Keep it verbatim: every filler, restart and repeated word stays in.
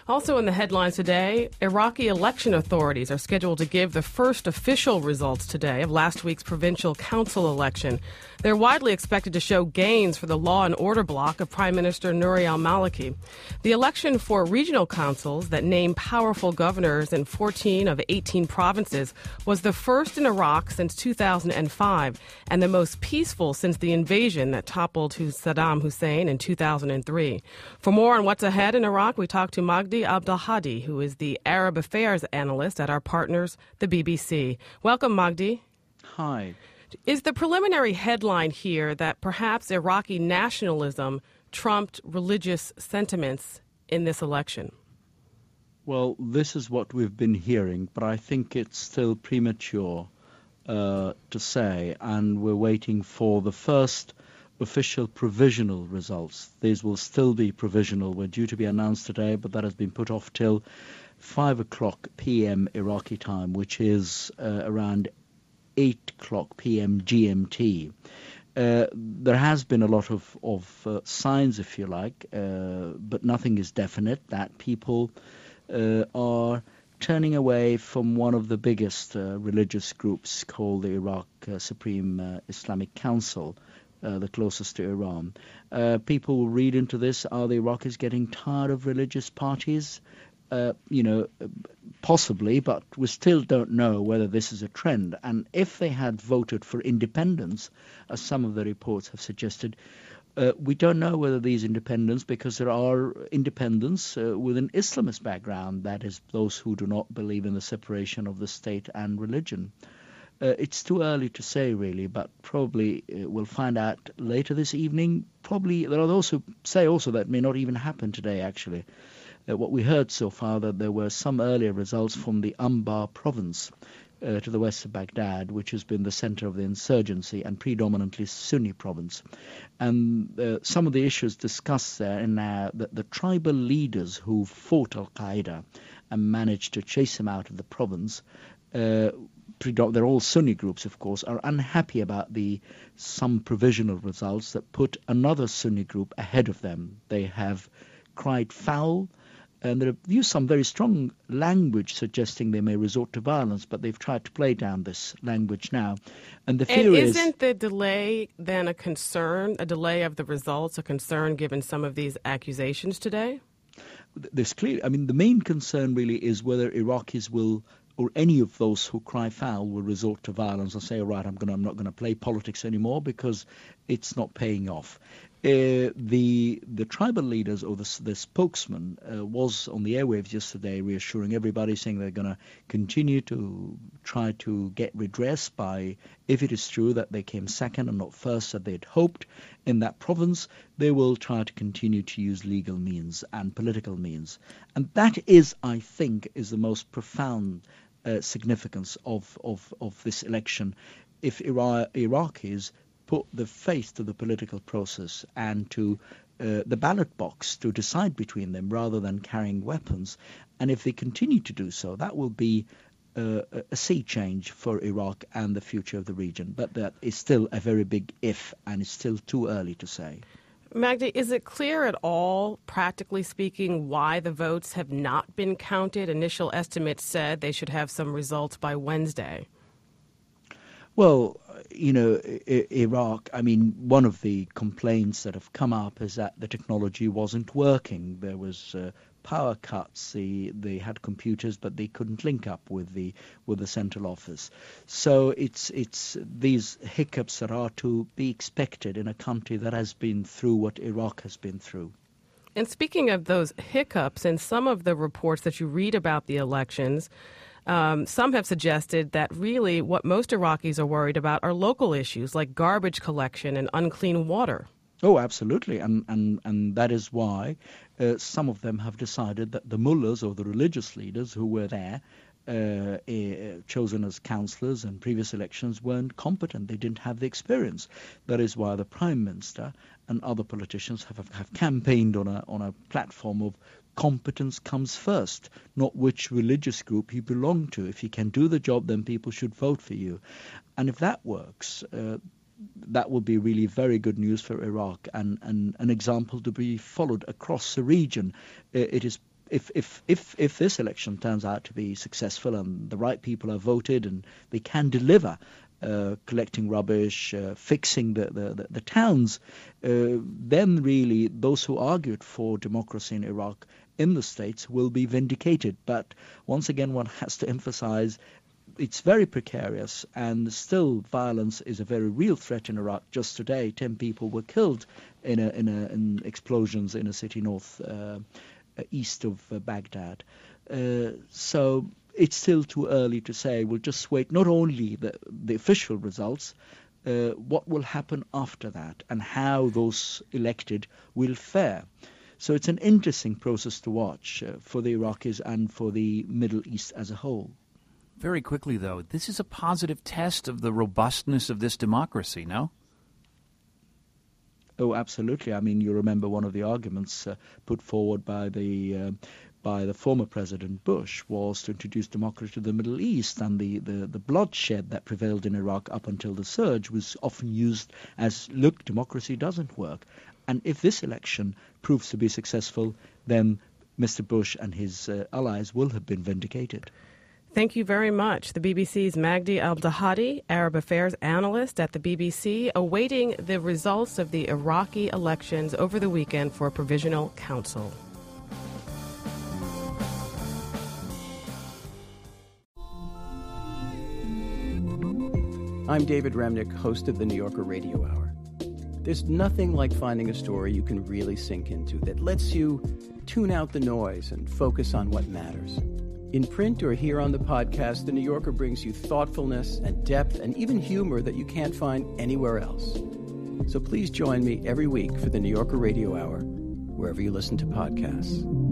Also in the headlines today, Iraqi election authorities are scheduled to give the first official results today of last week's provincial council election. They're widely expected to show gains for the law and order bloc of Prime Minister Nouri al-Maliki. The election for regional councils that name powerful governors in fourteen of eighteen provinces was the first in Iraq since two thousand five and the most peaceful since the invasion that toppled Saddam Hussein in two thousand three. For more on what's ahead in Iraq, we talked to Magdi Abdelhadi, who is the Arab Affairs analyst at our partners, the B B C. Welcome, Magdi. Hi. Is the preliminary headline here that perhaps Iraqi nationalism trumped religious sentiments in this election? Well, this is what we've been hearing, but I think it's still premature uh, to say, and we're waiting for the first official provisional results. These will still be provisional. We're due to be announced today, but that has been put off till five o'clock p.m. Iraqi time, which is uh, around eight o'clock p.m. G M T. Uh, there has been a lot of, of uh, signs, if you like, uh, but nothing is definite, that people uh, are turning away from one of the biggest uh, religious groups called the Iraq uh, Supreme uh, Islamic Council, uh, the closest to Iran. Uh, people will read into this, are the Iraqis getting tired of religious parties? Uh, you know, possibly, but we still don't know whether this is a trend. And if they had voted for independence, as some of the reports have suggested, uh, we don't know whether these independents, because there are independents uh, with an Islamist background, that is, those who do not believe in the separation of the state and religion. Uh, it's too early to say, really, but probably uh, we'll find out later this evening. Probably there are those who say also that may not even happen today, actually. Uh, what we heard so far, that there were some earlier results from the Anbar province uh, to the west of Baghdad, which has been the center of the insurgency and predominantly Sunni province. And uh, some of the issues discussed there, in uh, the, the tribal leaders who fought al-Qaeda and managed to chase him out of the province, uh, they're all Sunni groups, of course, are unhappy about the some provisional results that put another Sunni group ahead of them. They have cried foul, and they've used some very strong language suggesting they may resort to violence, but they've tried to play down this language now. And the fear and is... isn't the delay then a concern, a delay of the results, a concern given some of these accusations today? There's clearly, I mean, the main concern really is whether Iraqis will, or any of those who cry foul, will resort to violence and say, all right, I'm, gonna, I'm not going to play politics anymore because it's not paying off. Uh, the the tribal leaders, or the, the spokesman, uh, was on the airwaves yesterday reassuring everybody, saying they're going to continue to try to get redress by, if it is true that they came second and not first as they'd hoped in that province, they will try to continue to use legal means and political means. And that is, I think, is the most profound uh, significance of, of, of this election. If Ira- Iraqis put the faith to the political process and to uh, the ballot box to decide between them rather than carrying weapons. And if they continue to do so, that will be uh, a sea change for Iraq and the future of the region. But that is still a very big if, and it's still too early to say. Magdi, is it clear at all, practically speaking, why the votes have not been counted? Initial estimates said they should have some results by Wednesday. Well, you know, I- Iraq, I mean, one of the complaints that have come up is that the technology wasn't working. There was uh, power cuts. The, they had computers, but they couldn't link up with the with the central office. So it's it's these hiccups that are to be expected in a country that has been through what Iraq has been through. And speaking of those hiccups, in some of the reports that you read about the elections, Um, some have suggested that really what most Iraqis are worried about are local issues like garbage collection and unclean water. Oh, absolutely. And, and, and that is why uh, some of them have decided that the mullahs, or the religious leaders who were there, uh, uh, chosen as councillors in previous elections, weren't competent. They didn't have the experience. That is why the Prime Minister and other politicians have, have campaigned on a, on a platform of competence comes first, not which religious group you belong to. If you can do the job, then people should vote for you. And if that works, uh, that will be really very good news for Iraq, and, and an example to be followed across the region. Uh, it is if, if, if, if this election turns out to be successful and the right people are voted and they can deliver, uh, collecting rubbish, uh, fixing the, the, the, the towns, uh, then really those who argued for democracy in Iraq in the States will be vindicated. But once again, one has to emphasize it's very precarious, and still violence is a very real threat in Iraq. Just today, ten people were killed in a, in, a, in explosions in a city north uh, east of uh, Baghdad. Uh, so it's still too early to say. We'll just wait not only the, the official results, uh, what will happen after that and how those elected will fare. So it's an interesting process to watch uh, for the Iraqis and for the Middle East as a whole. Very quickly, though, this is a positive test of the robustness of this democracy, no? Oh, absolutely. I mean, you remember one of the arguments uh, put forward by the uh, by the former President Bush was to introduce democracy to the Middle East, and the, the, the bloodshed that prevailed in Iraq up until the surge was often used as, look, democracy doesn't work. And if this election proves to be successful, then Mister Bush and his uh, allies will have been vindicated. Thank you very much. The B B C's Magdi Al-Dahadi, Arab Affairs analyst at the B B C, awaiting the results of the Iraqi elections over the weekend for a provisional council. I'm David Remnick, host of the New Yorker Radio Hour. There's nothing like finding a story you can really sink into that lets you tune out the noise and focus on what matters. In print or here on the podcast, The New Yorker brings you thoughtfulness and depth and even humor that you can't find anywhere else. So please join me every week for The New Yorker Radio Hour, wherever you listen to podcasts.